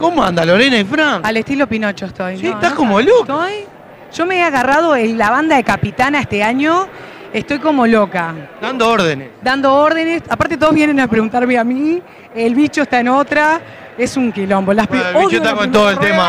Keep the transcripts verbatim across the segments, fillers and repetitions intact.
¿Cómo anda Lorena y Fran? Al estilo Pinocho estoy. Sí, no, estás no como sabes, loca. Estoy. Yo me he agarrado en la banda de Capitana este año. Estoy como loca. Dando órdenes. Dando órdenes. Aparte todos vienen a preguntarme a mí. El bicho está en otra. Es un quilombo. Las Bueno, el odio bicho está la con primera todo el tema.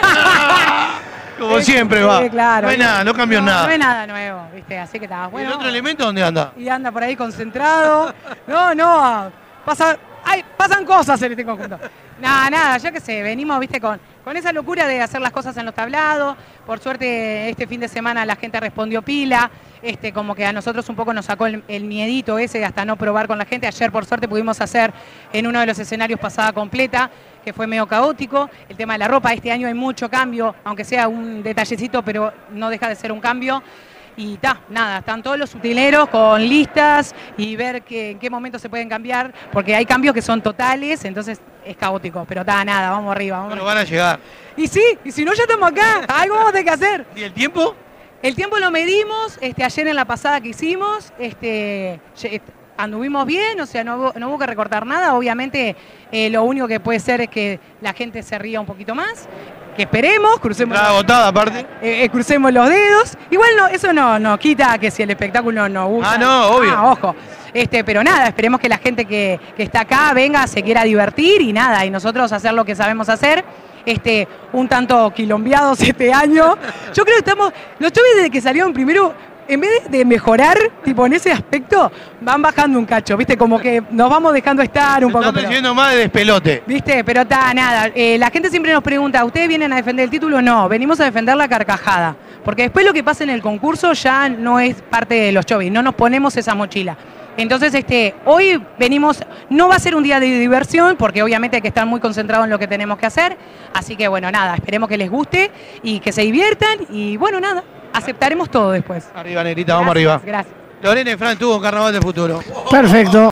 rueda. Como Sí, siempre va. sí, claro. No hay nada, no cambió no, nada. No hay nada nuevo, ¿viste? Así que está. ¿Y Bueno, el otro elemento dónde anda? y anda por ahí concentrado. No, no. Pasa, ay, pasan cosas en este conjunto. Nada, nada, yo qué sé, venimos, viste, con, con esa locura de hacer las cosas en los tablados. Por suerte, este fin de semana la gente respondió pila. Este, como que a nosotros un poco nos sacó el, el miedito ese de hasta no probar con la gente. Ayer, por suerte, pudimos hacer en uno de los escenarios pasada completa, que fue medio caótico. El tema de la ropa, este año hay mucho cambio, aunque sea un detallecito, pero no deja de ser un cambio. Y ta, nada, están todos los utileros con listas y ver que, en qué momento se pueden cambiar, porque hay cambios que son totales, entonces es caótico. Pero ta, nada, vamos arriba. Vamos Pero arriba. van a llegar. Y sí, y si no ya estamos acá, algo vamos a tener que hacer. ¿Y el tiempo? El tiempo lo medimos, este, ayer en la pasada que hicimos, este, anduvimos bien, o sea, no hubo, no hubo que recortar nada. Obviamente eh, lo único que puede ser es que la gente se ría un poquito más, que esperemos, crucemos, Entrada agotada aparte. eh, eh, crucemos los dedos. Igual no, eso no, no quita que si el espectáculo no gusta. Ah, no, obvio. Ah, ojo. Este, pero nada, esperemos que la gente que, que está acá venga, se quiera divertir y nada, y nosotros hacer lo que sabemos hacer. Este, un tanto quilombeados este año. Yo creo que estamos, los chovis desde que salieron primero, en vez de mejorar, tipo en ese aspecto, van bajando un cacho, ¿viste? Como que nos vamos dejando estar un Se poco. están Pero, recibiendo más de despelote. ¿viste? Pero está, nada. Eh, la gente siempre nos pregunta, ¿ustedes vienen a defender el título? No, venimos a defender la carcajada. Porque después lo que pasa en el concurso ya no es parte de los chovis, no nos ponemos esa mochila. Entonces, este, hoy venimos, no va a ser un día de diversión, porque obviamente hay que estar muy concentrados en lo que tenemos que hacer. Así que, bueno, nada, esperemos que les guste y que se diviertan. Y, bueno, nada, aceptaremos todo después. Arriba, negrita, vamos arriba. Gracias. Lorena y Fran tuvo un carnaval de futuro. Perfecto.